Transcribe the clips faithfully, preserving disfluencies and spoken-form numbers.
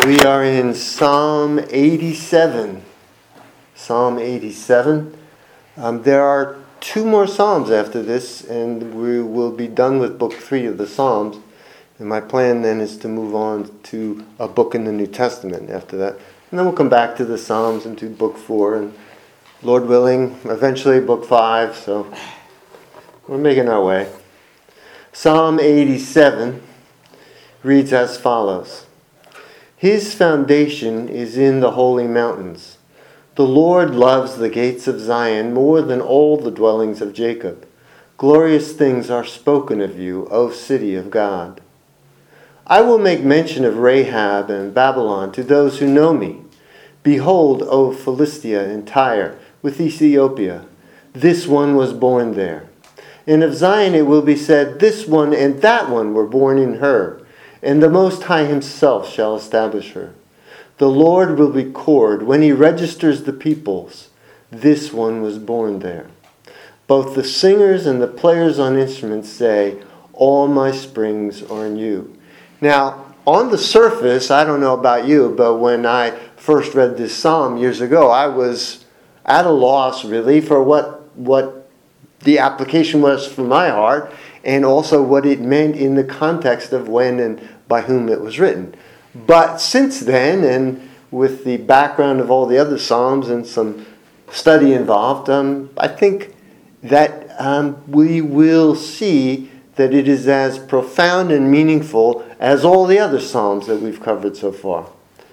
We are in Psalm eighty-seven. Psalm eighty-seven. Um, there are two more Psalms after this, and we will be done with book three of the Psalms. And my plan then is to move on to a book in the New Testament after that. And then we'll come back to the Psalms and to book four, and Lord willing, eventually book five. So we're making our way. Psalm eighty-seven reads as follows. His foundation is in the holy mountains. The Lord loves the gates of Zion more than all the dwellings of Jacob. Glorious things are spoken of you, O city of God. I will make mention of Rahab and Babylon to those who know me. Behold, O Philistia and Tyre, with Ethiopia. This one was born there. And of Zion it will be said, this one and that one were born in her. And the Most High himself shall establish her. The Lord will record when he registers the peoples. This one was born there. Both the singers and the players on instruments say, all my springs are in you. Now, on the surface, I don't know about you, but when I first read this psalm years ago, I was at a loss really for what, what the application was for my heart, and also what it meant in the context of when and by whom it was written. But since then, and with the background of all the other psalms and some study involved, um, I think that um, we will see that it is as profound and meaningful as all the other psalms that we've covered so far.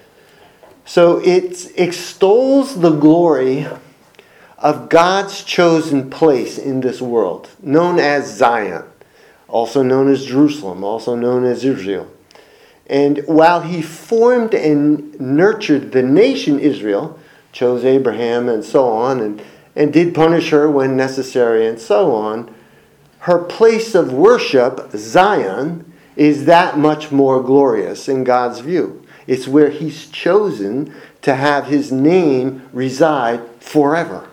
So it extols the glory of God's chosen place in this world, known as Zion, also known as Jerusalem, also known as Israel. And while he formed and nurtured the nation Israel, chose Abraham and so on, and, and did punish her when necessary and so on, her place of worship, Zion, is that much more glorious in God's view. It's where he's chosen to have his name reside forever.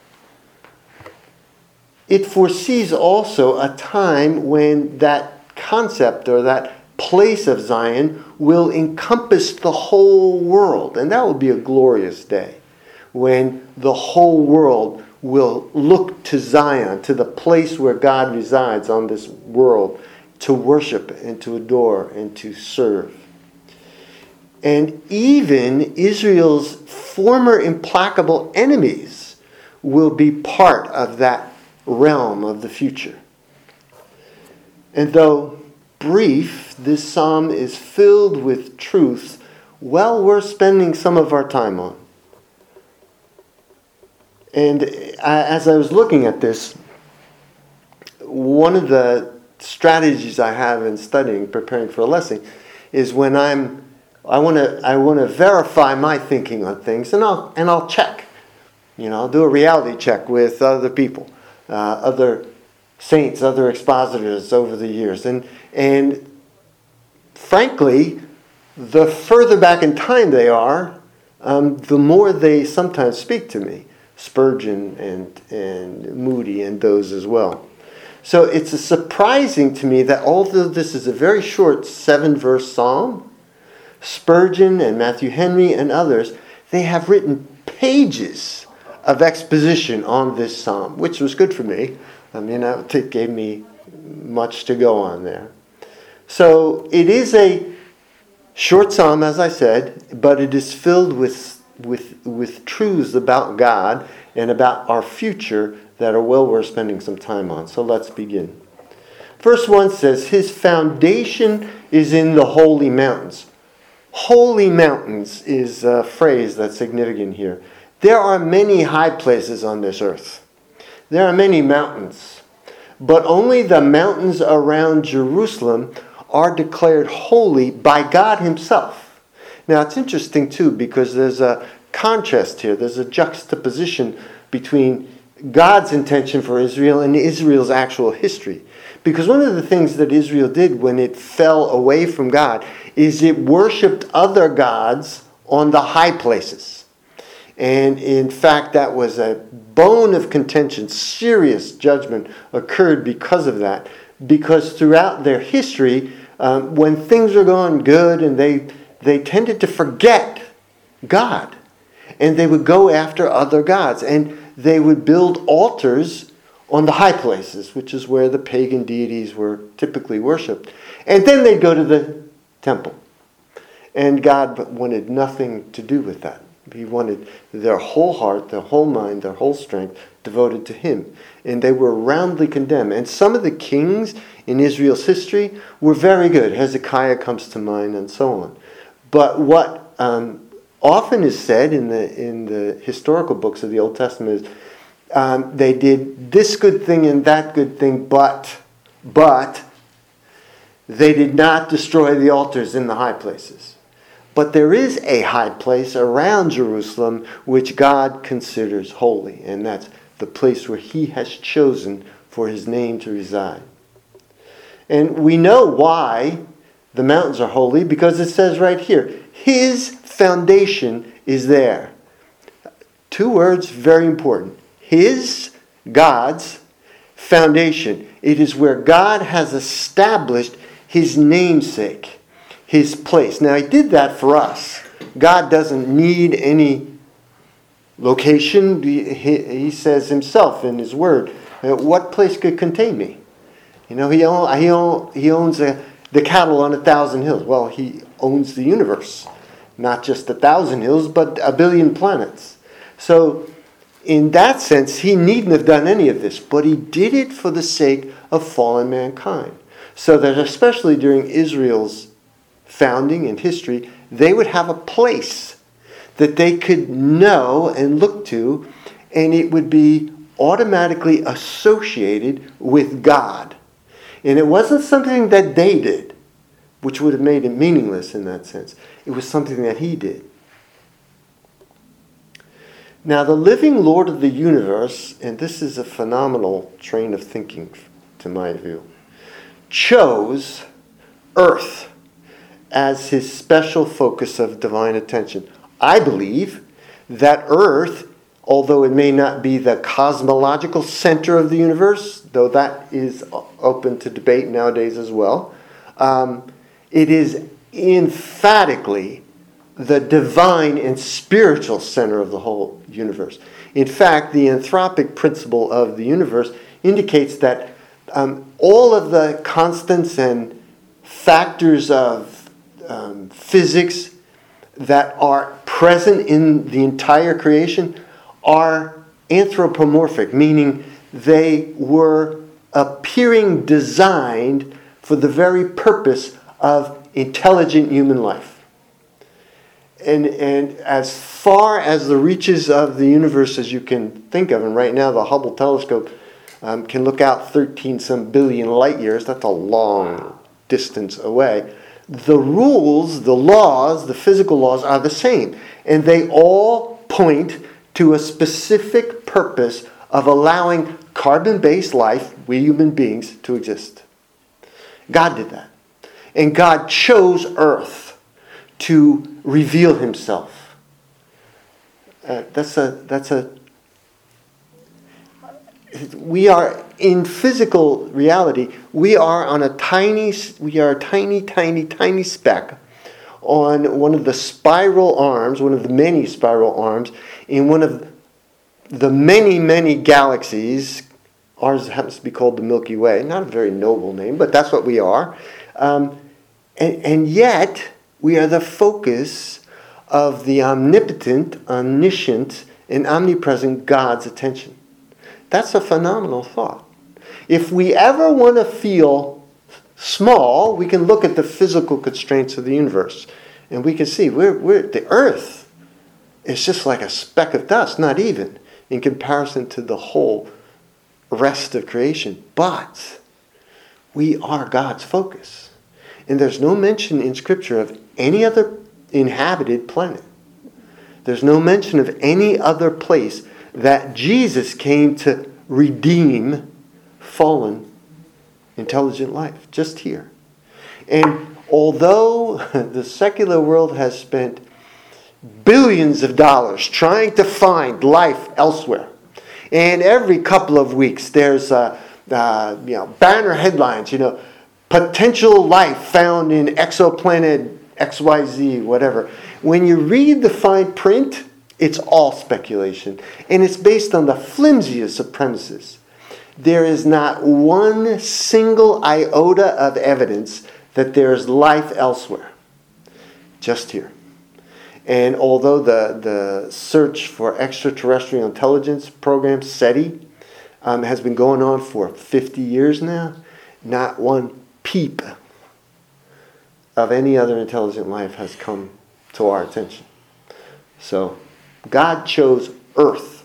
It foresees also a time when that concept or that place of Zion will encompass the whole world. And that will be a glorious day when the whole world will look to Zion, to the place where God resides on this world, to worship and to adore and to serve. And even Israel's former implacable enemies will be part of that realm of the future. And though brief, this psalm is filled with truths well worth spending some of our time on. And as I was looking at this, one of the strategies I have in studying, preparing for a lesson, is when I'm, I want to, I want to verify my thinking on things, and I'll, and I'll check. You know, I'll do a reality check with other people, uh, other saints, other expositors over the years, and and frankly, the further back in time they are, um, the more they sometimes speak to me. Spurgeon and and Moody and those as well. So it's surprising to me that although this is a very short seven-verse psalm, Spurgeon and Matthew Henry and others, they have written pages of exposition on this psalm, which was good for me. I mean, it gave me much to go on there. So it is a short psalm, as I said, but it is filled with with with truths about God and about our future that are well worth spending some time on. So let's begin. Verse one says, his foundation is in the holy mountains. Holy mountains is a phrase that's significant here. There are many high places on this earth. There are many mountains, but only the mountains around Jerusalem are declared holy by God himself. Now it's interesting too, because there's a contrast here. There's a juxtaposition between God's intention for Israel and Israel's actual history. Because one of the things that Israel did when it fell away from God is it worshipped other gods on the high places. And in fact, that was a bone of contention. Serious judgment occurred because of that. Because throughout their history, um, when things were going good and they they tended to forget God. And they would go after other gods. And they would build altars on the high places, which is where the pagan deities were typically worshipped. And then they'd go to the temple. And God wanted nothing to do with that. He wanted their whole heart, their whole mind, their whole strength devoted to Him. And they were roundly condemned. And some of the kings in Israel's history were very good. Hezekiah comes to mind and so on. But what um, often is said in the in the historical books of the Old Testament is um, they did this good thing and that good thing, but, but they did not destroy the altars in the high places. But there is a high place around Jerusalem which God considers holy, and that's the place where He has chosen for His name to reside. And we know why the mountains are holy, because it says right here, His foundation is there. Two words, very important. His, God's, foundation. It is where God has established His namesake. His place. Now, He did that for us. God doesn't need any location. He, he says Himself in His Word, what place could contain me? You know, He, own, he, own, he owns a, the cattle on a thousand hills. Well, He owns the universe. Not just a thousand hills, but a billion planets. So, in that sense, He needn't have done any of this. But He did it for the sake of fallen mankind. So that especially during Israel's founding and history, they would have a place that they could know and look to, and it would be automatically associated with God. And it wasn't something that they did, which would have made it meaningless in that sense. It was something that He did. Now, the living Lord of the universe, and this is a phenomenal train of thinking to my view, chose earth as His special focus of divine attention. I believe that earth, although it may not be the cosmological center of the universe, though that is open to debate nowadays as well, um, it is emphatically the divine and spiritual center of the whole universe. In fact, the anthropic principle of the universe indicates that um, all of the constants and factors of Um, physics that are present in the entire creation are anthropomorphic, meaning they were appearing designed for the very purpose of intelligent human life. And, and as far as the reaches of the universe as you can think of, and right now the Hubble telescope um, can look out thirteen some billion light years, that's a long distance away. The rules, the laws, the physical laws are the same. And they all point to a specific purpose of allowing carbon-based life, we human beings, to exist. God did that. And God chose earth to reveal Himself. Uh, that's a, that's a, we are, in physical reality, we are on a tiny, we are a tiny, tiny, tiny speck on one of the spiral arms, one of the many spiral arms, in one of the many, many galaxies. Ours happens to be called the Milky Way. Not a very noble name, but that's what we are. Um, and, and yet, we are the focus of the omnipotent, omniscient, and omnipresent God's attention. That's a phenomenal thought. If we ever want to feel small, we can look at the physical constraints of the universe. And we can see we're, we're, the earth is just like a speck of dust, not even, in comparison to the whole rest of creation. But we are God's focus. And there's no mention in Scripture of any other inhabited planet. There's no mention of any other place that Jesus came to redeem fallen, intelligent life, just here. And although the secular world has spent billions of dollars trying to find life elsewhere, and every couple of weeks there's uh, uh, you know banner headlines, you know, potential life found in exoplanet X Y Z, whatever. When you read the fine print, it's all speculation. And it's based on the flimsiest of premises. There is not one single iota of evidence that there is life elsewhere. Just here. And although the, the search for extraterrestrial intelligence program, SETI, um, has been going on for fifty years now, not one peep of any other intelligent life has come to our attention. So, God chose Earth.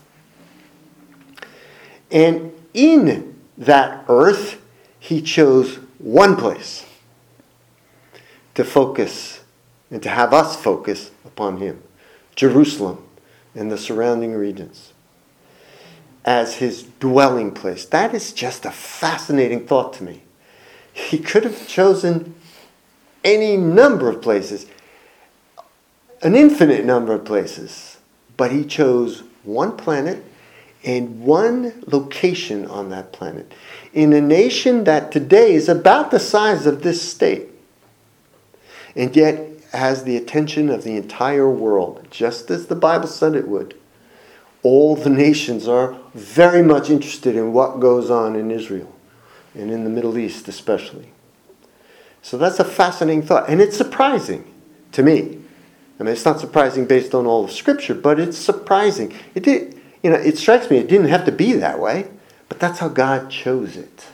And in that Earth, He chose one place to focus and to have us focus upon Him. Jerusalem and the surrounding regions as His dwelling place. That is just a fascinating thought to me. He could have chosen any number of places, an infinite number of places, but He chose one planet and one location on that planet in a nation that today is about the size of this state, and yet has the attention of the entire world, just as the Bible said it would. All the nations are very much interested in what goes on in Israel and in the Middle East especially. So that's a fascinating thought, and it's surprising to me. I mean, it's not surprising based on all the Scripture, but it's surprising. It did, you know, it strikes me it didn't have to be that way, but that's how God chose it.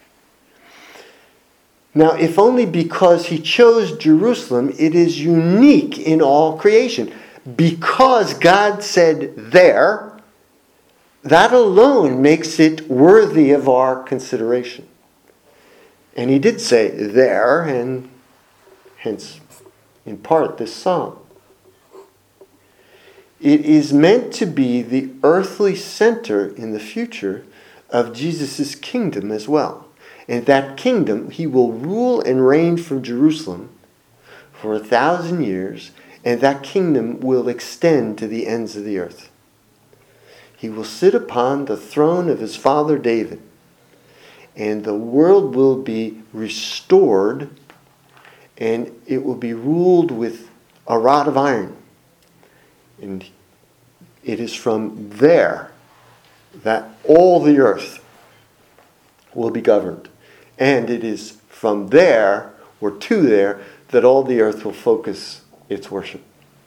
Now, if only because He chose Jerusalem, it is unique in all creation. Because God said there, that alone makes it worthy of our consideration. And He did say there, and hence, in part, this psalm. It is meant to be the earthly center in the future of Jesus' kingdom as well. And that kingdom, He will rule and reign from Jerusalem for a thousand years, and that kingdom will extend to the ends of the earth. He will sit upon the throne of His father David, and the world will be restored, and it will be ruled with a rod of iron. And it is from there that all the earth will be governed. And it is from there, or to there, that all the earth will focus its worship.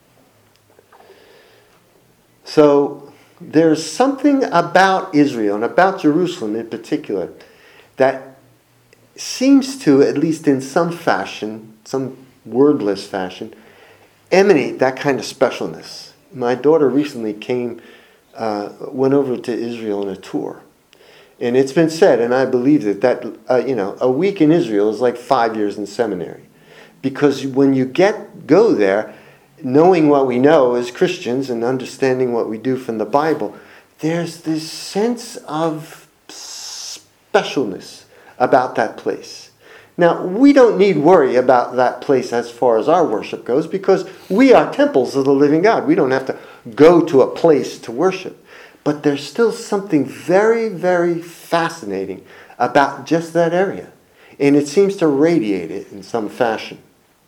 So there's something about Israel, and about Jerusalem in particular, that seems to, at least in some fashion, some wordless fashion, emanate that kind of specialness. My daughter recently came, uh, went over to Israel on a tour. And it's been said, and I believe it, that uh, you know, a week in Israel is like five years in seminary. Because when you get go there, knowing what we know as Christians and understanding what we do from the Bible, there's this sense of specialness about that place. Now, we don't need worry about that place as far as our worship goes, because we are temples of the living God. We don't have to go to a place to worship. But there's still something very, very fascinating about just that area. And it seems to radiate it in some fashion.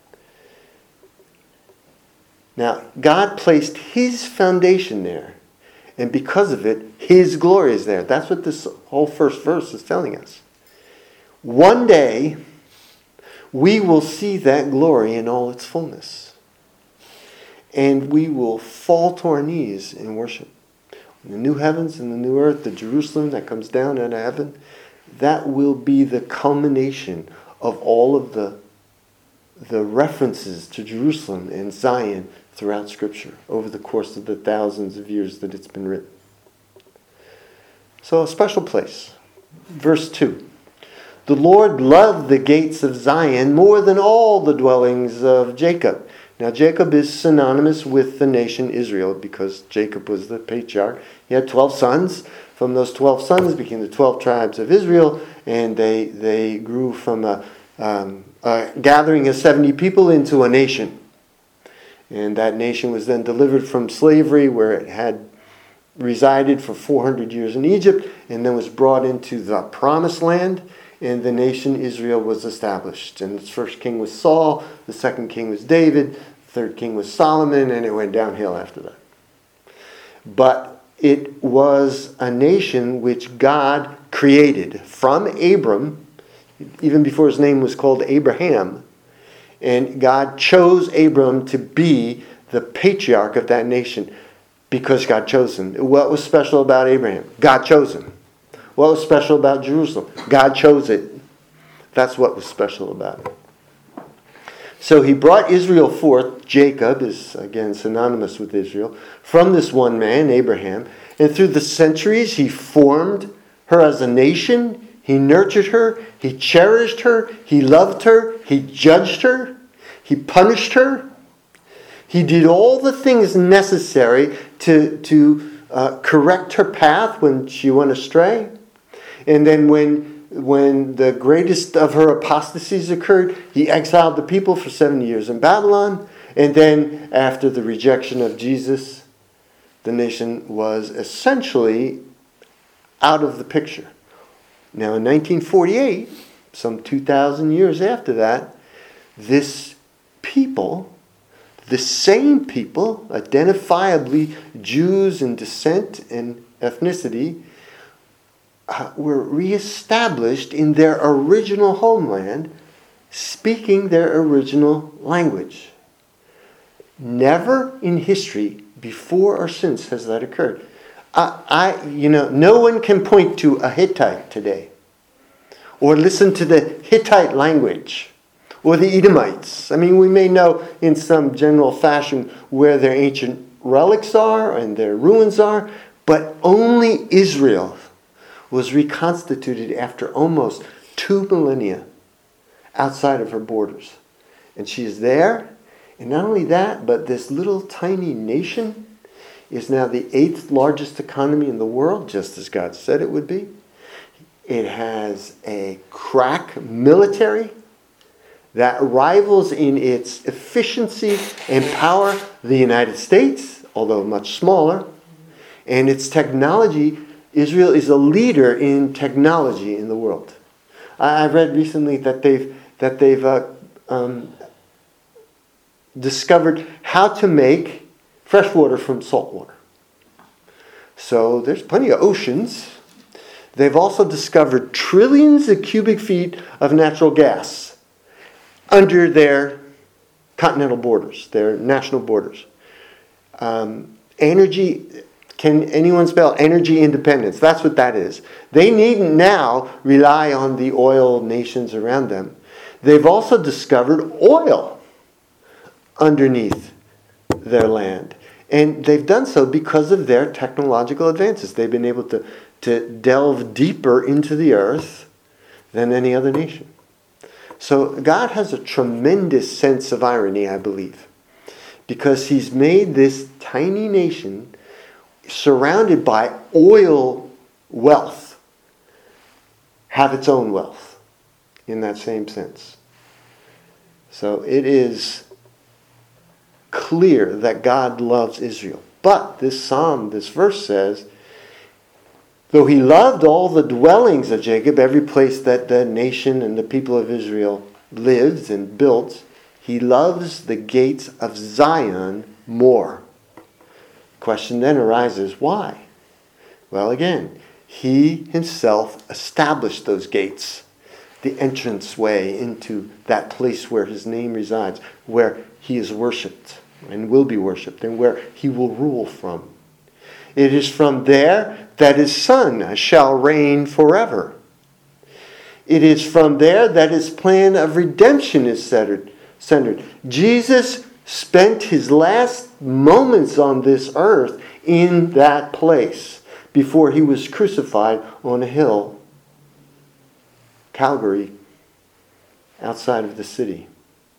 Now, God placed His foundation there. And because of it, His glory is there. That's what this whole first verse is telling us. One day, we will see that glory in all its fullness. And we will fall to our knees in worship. The new heavens and the new earth, the Jerusalem that comes down out of heaven, that will be the culmination of all of the, the references to Jerusalem and Zion throughout Scripture over the course of the thousands of years that it's been written. So a special place. Verse two. The Lord loved the gates of Zion more than all the dwellings of Jacob. Now Jacob is synonymous with the nation Israel because Jacob was the patriarch. He had twelve sons. From those twelve sons became the twelve tribes of Israel, and they they grew from a, um, a gathering of seventy people into a nation. And that nation was then delivered from slavery where it had resided for four hundred years in Egypt, and then was brought into the promised land. and the nation Israel was established. And its first king was Saul, the second king was David, the third king was Solomon, and it went downhill after that. But it was a nation which God created from Abram, even before his name was called Abraham. And God chose Abram to be the patriarch of that nation because God chose him. What was special about Abraham? God chose him. What was special about Jerusalem? God chose it. That's what was special about it. So he brought Israel forth. Jacob is, again, synonymous with Israel, from this one man, Abraham. And through the centuries, he formed her as a nation. He nurtured her. He cherished her. He loved her. He judged her. He punished her. He did all the things necessary to, to uh, correct her path when she went astray. And then when, when the greatest of her apostasies occurred, he exiled the people for seventy years in Babylon. And then after the rejection of Jesus, the nation was essentially out of the picture. Now in nineteen forty-eight, some two thousand years after that, this people, the same people, identifiably Jews in descent and ethnicity, uh, were reestablished in their original homeland, speaking their original language. Never in history, before or since, has that occurred. I, I, you know, no one can point to a Hittite today, or listen to the Hittite language, or the Edomites. I mean, we may know in some general fashion where their ancient relics are and their ruins are, but only Israel was reconstituted after almost two millennia outside of her borders. And she is there, and not only that, but this little tiny nation is now the eighth largest economy in the world, just as God said it would be. It has a crack military that rivals in its efficiency and power the United States, although much smaller. And its technology, Israel is a leader in technology in the world. I read recently that they've that they've uh, um, discovered how to make fresh water from salt water. So there's plenty of oceans. They've also discovered trillions of cubic feet of natural gas under their continental borders, their national borders. Um, energy, can anyone spell energy independence? That's what that is. They needn't now rely on the oil nations around them. They've also discovered oil underneath their land. And they've done so because of their technological advances. They've been able to, to delve deeper into the earth than any other nation. So God has a tremendous sense of irony, I believe, because he's made this tiny nation surrounded by oil wealth have its own wealth in that same sense. So it is clear that God loves Israel. But this psalm, this verse says, though he loved all the dwellings of Jacob, every place that the nation and the people of Israel lived and built, he loves the gates of Zion more. Question then arises, why? Well, again, he himself established those gates, the entrance way into that place where his name resides, where he is worshipped and will be worshipped, and where he will rule from. It is from there that his Son shall reign forever. It is from there that his plan of redemption is centered. centered. Jesus spent his last moments on this earth in that place before he was crucified on a hill, Calvary, outside of the city.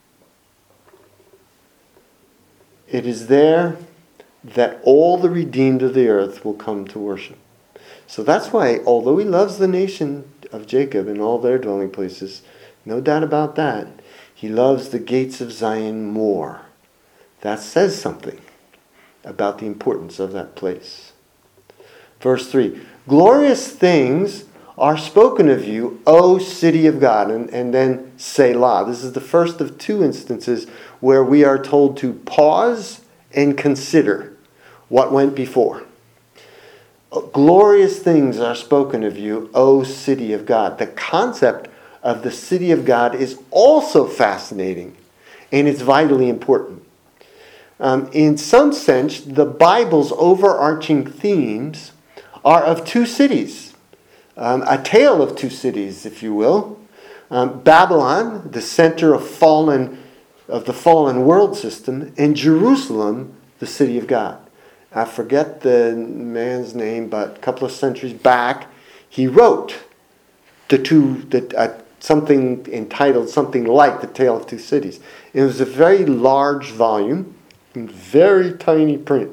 It is there that all the redeemed of the earth will come to worship. So that's why, although he loves the nation of Jacob and all their dwelling places, no doubt about that, he loves the gates of Zion more. That says something about the importance of that place. Verse three, glorious things are spoken of you, O city of God. And, and then Selah. This is the first of two instances where we are told to pause and consider what went before. Glorious things are spoken of you, O city of God. The concept of the city of God is also fascinating, and it's vitally important. Um, in some sense, the Bible's overarching themes are of two cities, um, a tale of two cities, if you will. Um, Babylon, the center of fallen of the fallen world system, and Jerusalem, the city of God. I forget the man's name, but a couple of centuries back, he wrote the two the, uh, something entitled something like The Tale of Two Cities. It was a very large volume, in very tiny print,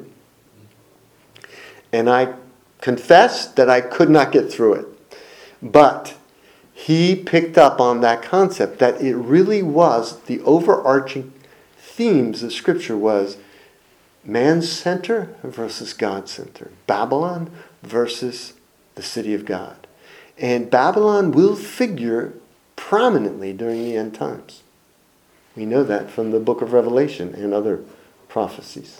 and I confess that I could not get through it. But he picked up on that concept, that it really was the overarching themes of Scripture was man's center versus God's center. Babylon versus the city of God. And Babylon will figure prominently during the end times. We know that from the book of Revelation and other prophecies.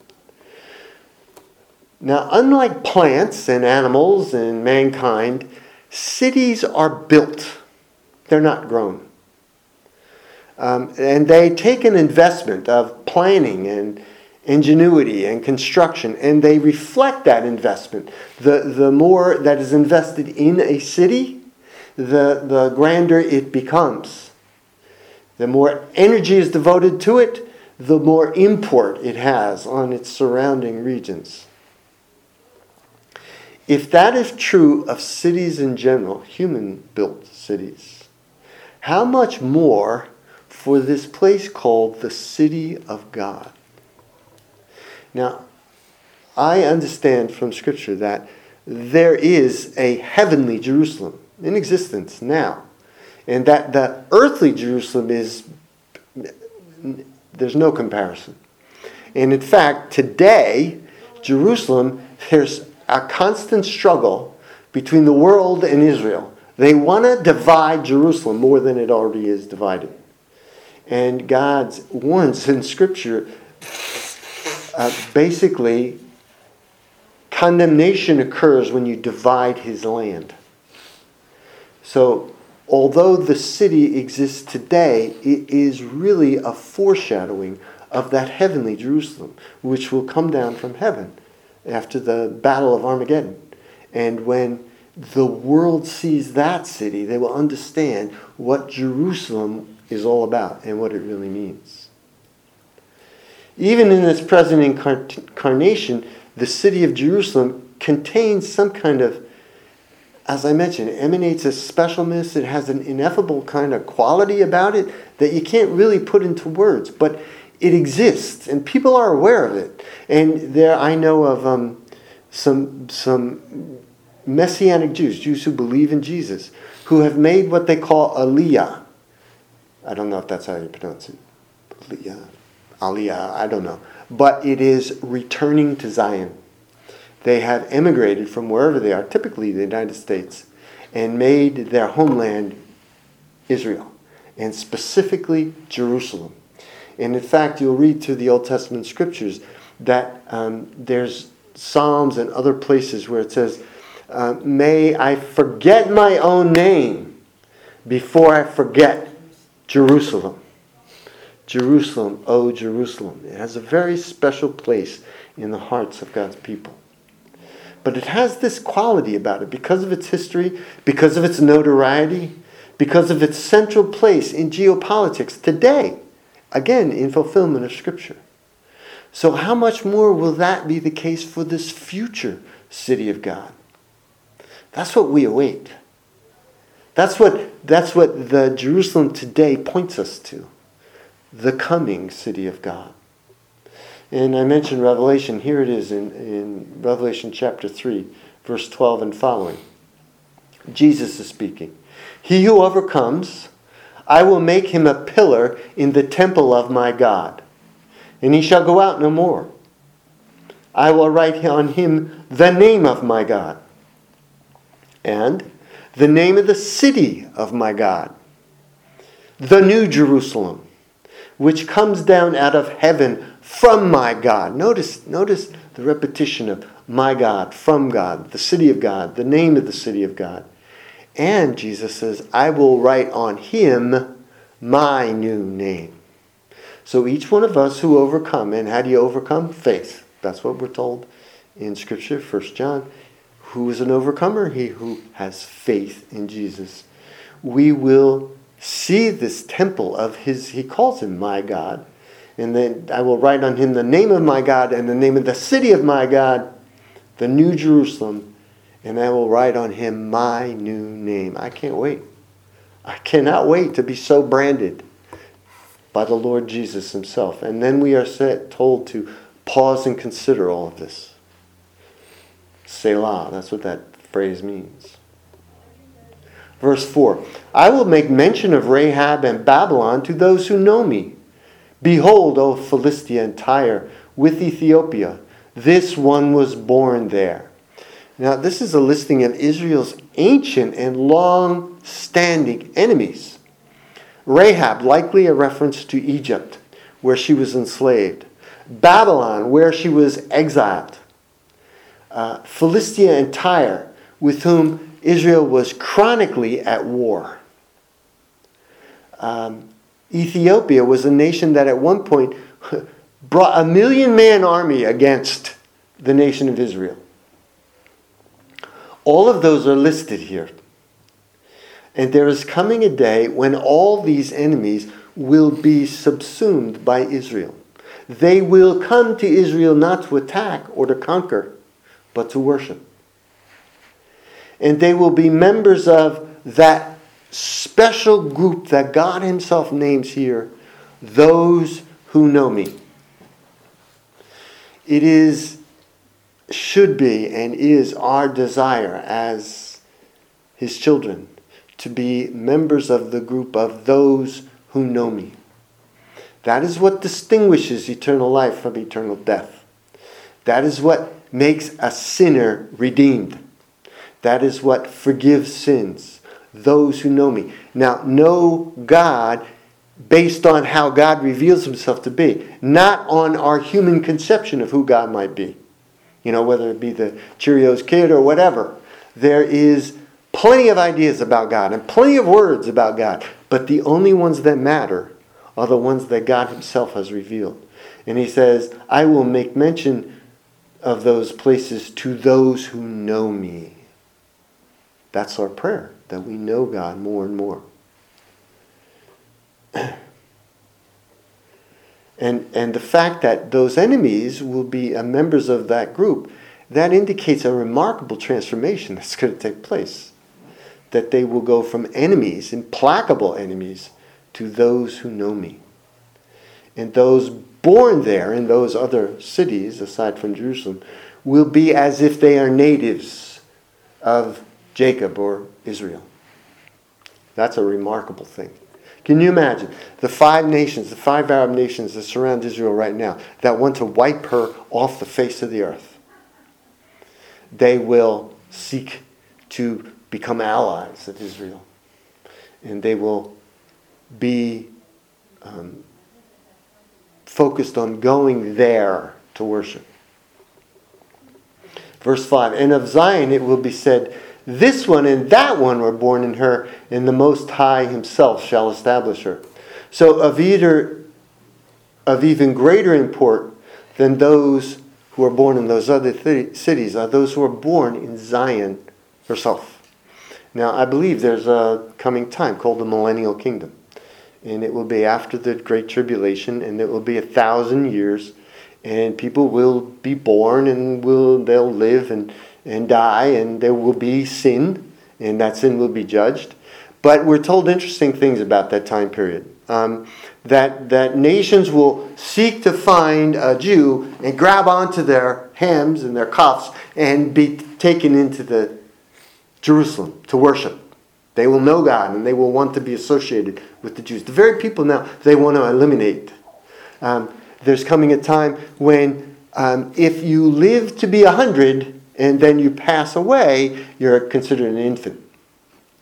Now, unlike plants and animals and mankind, cities are built. They're not grown. Um, and they take an investment of planning and ingenuity and construction, and they reflect that investment. The, the more that is invested in a city, the, the grander it becomes. The more energy is devoted to it, the more import it has on its surrounding regions. If that is true of cities in general, human-built cities, how much more for this place called the city of God? Now, I understand from Scripture that there is a heavenly Jerusalem in existence now, and that the earthly Jerusalem is, there's no comparison. And in fact, today, Jerusalem, there's a constant struggle between the world and Israel. They want to divide Jerusalem more than it already is divided. And God warns in Scripture, uh, basically, condemnation occurs when you divide his land. So, although the city exists today, it is really a foreshadowing of that heavenly Jerusalem, which will come down from heaven after the Battle of Armageddon. And when the world sees that city, they will understand what Jerusalem is all about and what it really means. Even in its present incarnation, the city of Jerusalem contains some kind of, as I mentioned, it emanates a specialness. It has an ineffable kind of quality about it that you can't really put into words, but it exists, and people are aware of it. And there, I know of um, some some Messianic Jews, Jews who believe in Jesus, who have made what they call Aliyah. I don't know if that's how you pronounce it. Aliyah, Aliyah, I don't know. But it is returning to Zion. They have emigrated from wherever they are, typically the United States, and made their homeland Israel, and specifically Jerusalem. And in fact, you'll read through the Old Testament scriptures that um, there's Psalms and other places where it says, uh, may I forget my own name before I forget Jerusalem. Jerusalem, oh Jerusalem. It has a very special place in the hearts of God's people. But it has this quality about it because of its history, because of its notoriety, because of its central place in geopolitics today. Again, in fulfillment of Scripture. So how much more will that be the case for this future city of God? That's what we await. That's what, that's what the Jerusalem today points us to. The coming city of God. And I mentioned Revelation. Here it is in, in Revelation chapter three, verse twelve and following. Jesus is speaking. He who overcomes, I will make him a pillar in the temple of my God, and he shall go out no more. I will write on him the name of my God, and the name of the city of my God, the New Jerusalem, which comes down out of heaven from my God. Notice, notice the repetition of my God, from God, the city of God, the name of the city of God. And Jesus says, I will write on him my new name. So each one of us who overcome, and how do you overcome? Faith. That's what we're told in Scripture, First John. Who is an overcomer? He who has faith in Jesus. We will see this temple of his, he calls him my God. And then I will write on him the name of my God and the name of the city of my God, the New Jerusalem. And I will write on him my new name. I can't wait. I cannot wait to be so branded by the Lord Jesus himself. And then we are set, told to pause and consider all of this. Selah, that's what that phrase means. Verse four, I will make mention of Rahab and Babylon to those who know me. Behold, O Philistia and Tyre, with Ethiopia, this one was born there. Now, this is a listing of Israel's ancient and long-standing enemies. Rahab, likely a reference to Egypt, where she was enslaved. Babylon, where she was exiled. Uh, Philistia and Tyre, with whom Israel was chronically at war. Um, Ethiopia was a nation that at one point brought a million-man army against the nation of Israel. All of those are listed here. And there is coming a day when all these enemies will be subsumed by Israel. They will come to Israel not to attack or to conquer, but to worship. And they will be members of that special group that God himself names here, those who know me. It is, should be, and is our desire as his children to be members of the group of those who know me. That is what distinguishes eternal life from eternal death. That is what makes a sinner redeemed. That is what forgives sins. Those who know me. Now, know God based on how God reveals himself to be. Not on our human conception of who God might be. You know, whether it be the Cheerios kid or whatever. There is plenty of ideas about God and plenty of words about God. But the only ones that matter are the ones that God himself has revealed. And he says, I will make mention of those places to those who know me. That's our prayer, that we know God more and more. And, and the fact that those enemies will be members of that group, that indicates a remarkable transformation that's going to take place. That they will go from enemies, implacable enemies, to those who know me. And those born there in those other cities, aside from Jerusalem, will be as if they are natives of Jacob or Israel. That's a remarkable thing. Can you imagine the five nations, the five Arab nations that surround Israel right now, that want to wipe her off the face of the earth? They will seek to become allies of Israel. And they will be um, focused on going there to worship. Verse five, and of Zion it will be said, this one and that one were born in her, and the Most High himself shall establish her. So of, either, of even greater import than those who are born in those other th- cities are those who are born in Zion herself. Now, I believe there's a coming time called the Millennial Kingdom. And it will be after the Great Tribulation, and it will be a thousand years. And people will be born, and will they'll live and, and die, and there will be sin, and that sin will be judged. But we're told interesting things about that time period. Um, that, that nations will seek to find a Jew and grab onto their hams and their cuffs and be taken into the Jerusalem to worship. They will know God and they will want to be associated with the Jews. The very people now they want to eliminate. Um, there's coming a time when um, if you live to be a hundred and then you pass away, you're considered an infant.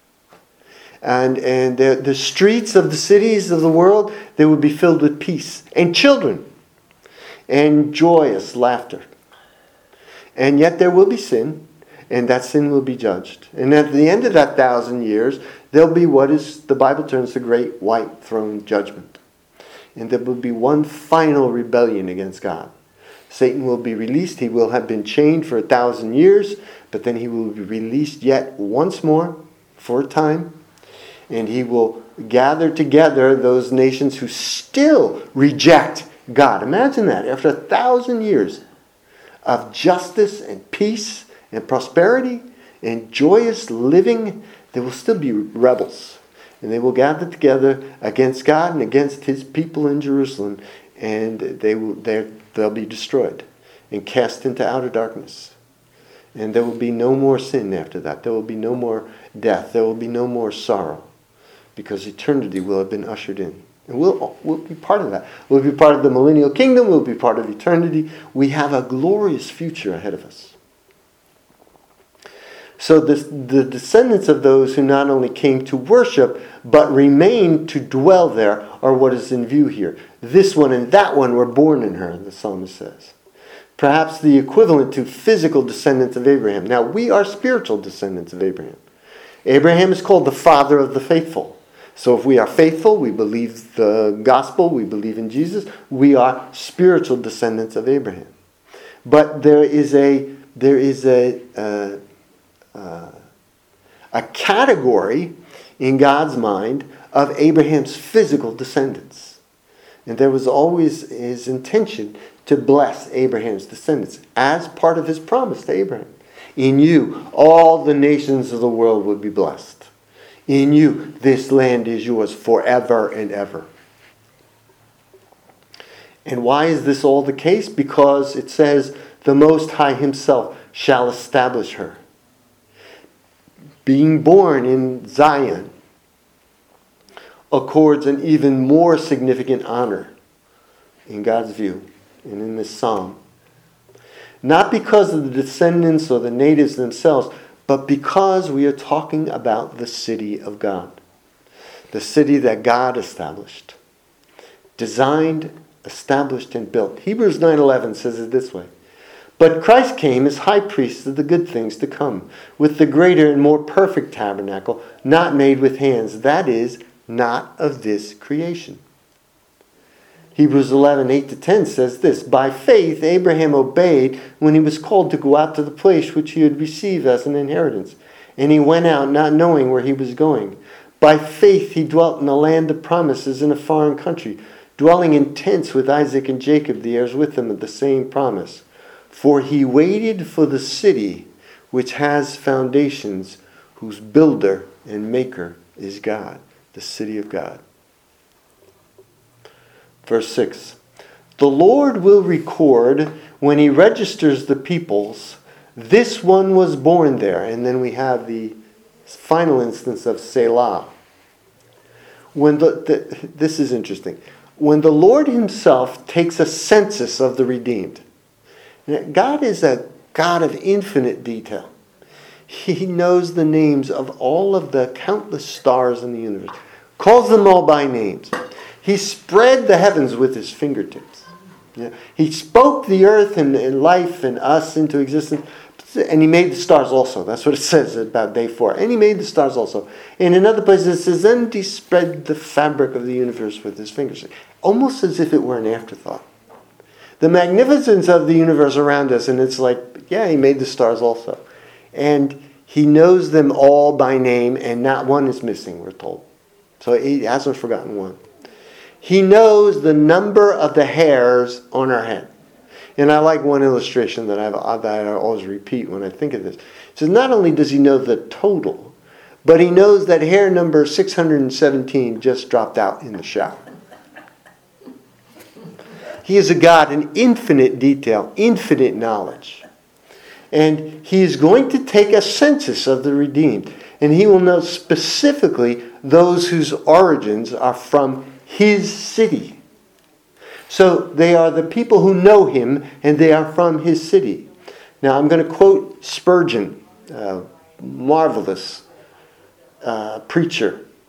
And, and the, the streets of the cities of the world, they will be filled with peace and children and joyous laughter. And yet there will be sin, and that sin will be judged. And at the end of that thousand years, there'll be what is the Bible terms the great white throne judgment. And there will be one final rebellion against God. Satan will be released. He will have been chained for a thousand years, but then he will be released yet once more for a time. And he will gather together those nations who still reject God. Imagine that. After a thousand years of justice and peace and prosperity and joyous living, there will still be rebels. And they will gather together against God and against his people in Jerusalem. And they will, they'll be destroyed and cast into outer darkness. And there will be no more sin after that. There will be no more death. There will be no more sorrow. Because eternity will have been ushered in. And we'll, we'll be part of that. We'll be part of the millennial kingdom. We'll be part of eternity. We have a glorious future ahead of us. So this, the descendants of those who not only came to worship, but remained to dwell there are what is in view here. This one and that one were born in her, the psalmist says. Perhaps the equivalent to physical descendants of Abraham. Now, we are spiritual descendants of Abraham. Abraham is called the father of the faithful. So if we are faithful, we believe the gospel, we believe in Jesus, we are spiritual descendants of Abraham. But there is a there is a uh, uh, a category in God's mind of Abraham's physical descendants. And there was always his intention to bless Abraham's descendants as part of his promise to Abraham. In you, all the nations of the world will be blessed. In you, this land is yours forever and ever. And why is this all the case? Because it says, the Most High himself shall establish her. Being born in Zion accords an even more significant honor in God's view and in this psalm. Not because of the descendants or the natives themselves, but because we are talking about the city of God. The city that God established. Designed, established, and built. Hebrews nine eleven says it this way. But Christ came as high priest of the good things to come, with the greater and more perfect tabernacle, not made with hands, that is, not of this creation. Hebrews eleven, eight to ten says this, by faith Abraham obeyed when he was called to go out to the place which he had received as an inheritance. And he went out not knowing where he was going. By faith he dwelt in the land of promises in a foreign country, dwelling in tents with Isaac and Jacob, the heirs with him of the same promise. For he waited for the city which has foundations, whose builder and maker is God, the city of God. Verse six, the Lord will record when he registers the peoples, this one was born there. And then we have the final instance of Selah. When the, the, this is interesting. When the Lord himself takes a census of the redeemed. God is a God of infinite detail. He knows the names of all of the countless stars in the universe. Calls them all by names. He spread the heavens with his fingertips. Yeah. He spoke the earth and, and life and us into existence. And he made the stars also. That's what it says about day four. And he made the stars also. And in other places it says, and he spread the fabric of the universe with his fingers. Almost as if it were an afterthought. The magnificence of the universe around us. And it's like, yeah, he made the stars also. And he knows them all by name. And not one is missing, we're told. So he hasn't forgotten one. He knows the number of the hairs on our head. And I like one illustration that, I've, that I always repeat when I think of this. It says not only does he know the total, but he knows that hair number six hundred seventeen just dropped out in the shower. He is a God in infinite detail, infinite knowledge. And he is going to take a census of the redeemed. And he will know specifically those whose origins are from his city. So they are the people who know him, and they are from his city. Now I'm going to quote Spurgeon, a marvelous uh, preacher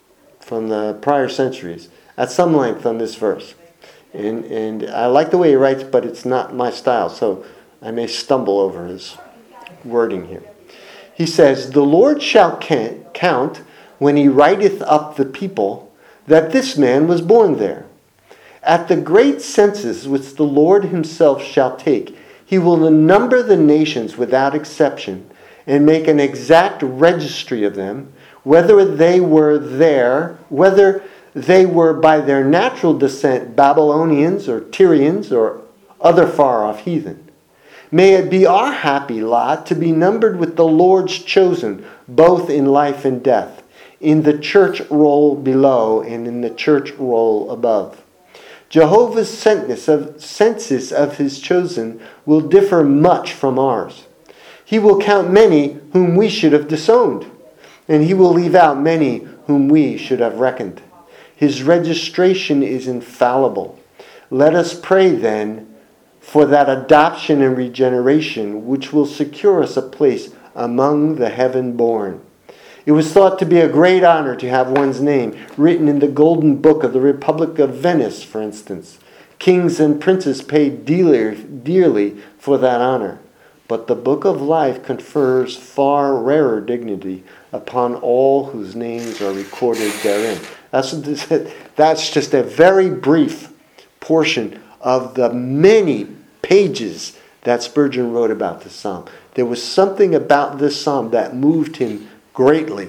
from the prior centuries at some length on this verse. And, and I like the way he writes, but it's not my style, so I may stumble over his wording here. He says, "The Lord shall count when he writeth up the people, that this man was born there. At the great census which the Lord himself shall take, he will number the nations without exception, and make an exact registry of them, whether they were there, whether they were by their natural descent Babylonians or Tyrians or other far-off heathen. May it be our happy lot to be numbered with the Lord's chosen, both in life and death, in the church roll below and in the church roll above. Jehovah's census of his chosen will differ much from ours. He will count many whom we should have disowned, and he will leave out many whom we should have reckoned. His registration is infallible. Let us pray then for that adoption and regeneration which will secure us a place among the heaven-born. It was thought to be a great honor to have one's name written in the golden book of the Republic of Venice, for instance. Kings and princes paid dearly, dearly for that honor. But the book of life confers far rarer dignity upon all whose names are recorded therein." That's, that's just a very brief portion of the many pages that Spurgeon wrote about this psalm. There was something about this psalm that moved him greatly.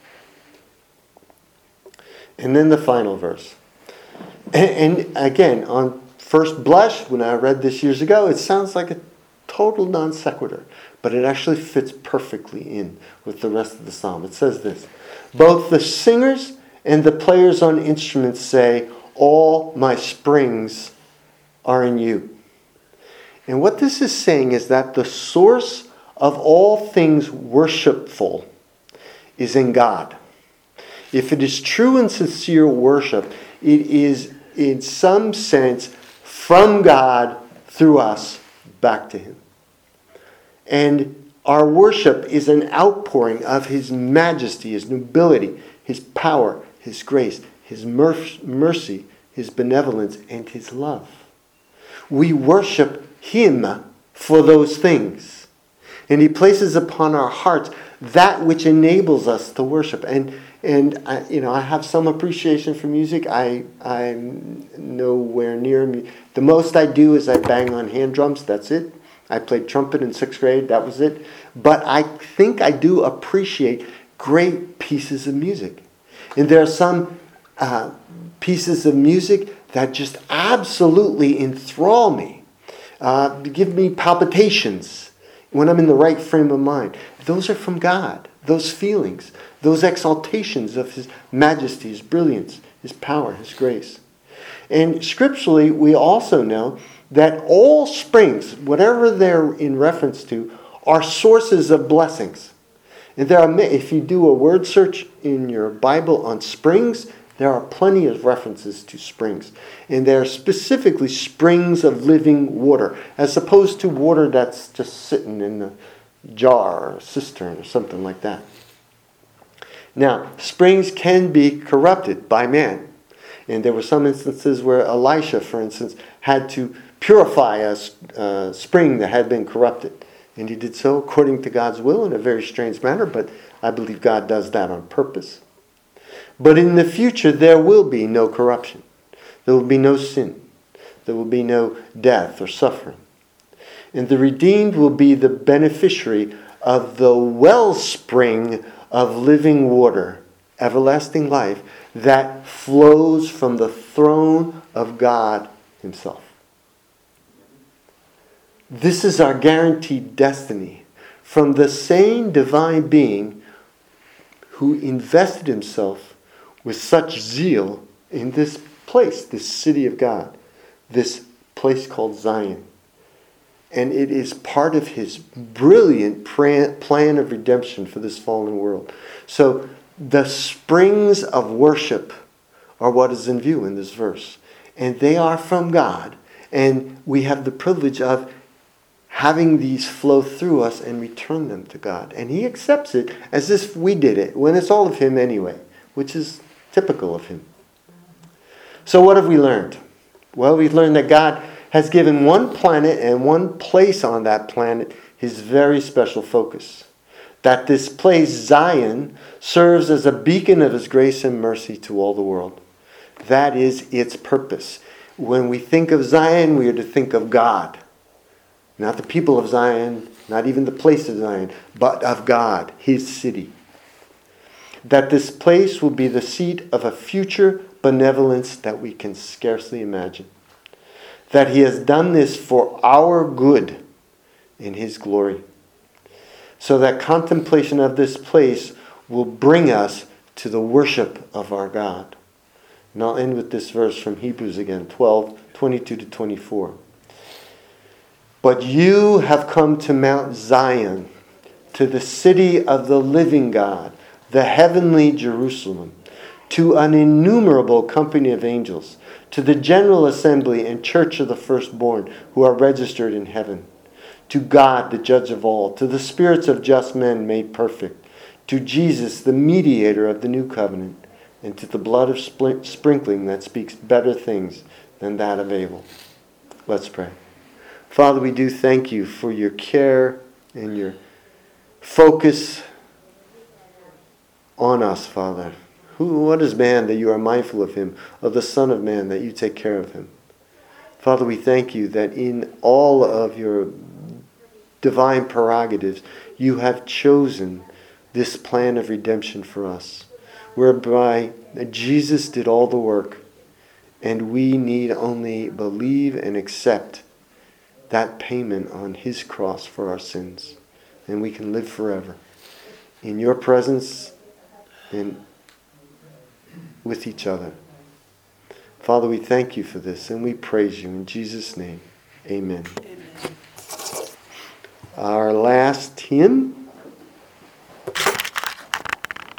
And then the final verse. And, and again, on first blush, when I read this years ago, it sounds like a total non sequitur, but it actually fits perfectly in with the rest of the psalm. It says this: "Both the singers and the players on instruments say, 'All my springs are in you.'" And what this is saying is that the source of all things worshipful is in God. If it is true and sincere worship, it is in some sense from God through us back to him. And our worship is an outpouring of his majesty, his nobility, his power, his grace, his mercy, his benevolence, and his love. We worship him for those things. And he places upon our hearts that which enables us to worship. And and I, you know, I have some appreciation for music. I I'm nowhere near me. The most I do is I bang on hand drums. That's it. I played trumpet in sixth grade. That was it. But I think I do appreciate great pieces of music. And there are some uh, pieces of music that just absolutely enthrall me, uh, give me palpitations when I'm in the right frame of mind. Those are from God. Those feelings, those exaltations of his majesty, his brilliance, his power, his grace. And scripturally, we also know that all springs, whatever they're in reference to, are sources of blessings. And there are, if you do a word search in your Bible on springs, there are plenty of references to springs. And they're specifically springs of living water, as opposed to water that's just sitting in the jar or a cistern or something like that. Now, springs can be corrupted by man. And there were some instances where Elisha, for instance, had to purify a uh, spring that had been corrupted. And he did so according to God's will in a very strange manner, but I believe God does that on purpose. But in the future, there will be no corruption. There will be no sin. There will be no death or suffering. And the redeemed will be the beneficiary of the wellspring of living water, everlasting life, that flows from the throne of God himself. This is our guaranteed destiny from the same divine being who invested himself with such zeal in this place, this city of God, this place called Zion. And it is part of his brilliant plan of redemption for this fallen world. So the springs of worship are what is in view in this verse. And they are from God. And we have the privilege of having these flow through us and return them to God. And he accepts it as if we did it, when it's all of him anyway, which is typical of him. So what have we learned? Well, we've learned that God has given one planet and one place on that planet his very special focus. That this place, Zion, serves as a beacon of his grace and mercy to all the world. That is its purpose. When we think of Zion, we are to think of God. Not the people of Zion, not even the place of Zion, but of God, his city. That this place will be the seat of a future benevolence that we can scarcely imagine. That he has done this for our good in his glory. So that contemplation of this place will bring us to the worship of our God. And I'll end with this verse from Hebrews again, twelve, twenty-two to twenty-four. But you have come to Mount Zion, to the city of the living God, the heavenly Jerusalem, to an innumerable company of angels, to the general assembly and church of the firstborn who are registered in heaven, to God, the judge of all, to the spirits of just men made perfect, to Jesus, the mediator of the new covenant, and to the blood of spl- sprinkling that speaks better things than that of Abel. Let's pray. Father, we do thank you for your care and your focus on us, Father. Who, what is man that you are mindful of him, of the Son of Man that you take care of him? Father, we thank you that in all of your divine prerogatives, you have chosen this plan of redemption for us, whereby Jesus did all the work, and we need only believe and accept that payment on his cross for our sins, and we can live forever in your presence and with each other. Father, we thank you for this, and we praise you in Jesus' name. Amen. Amen. Our last hymn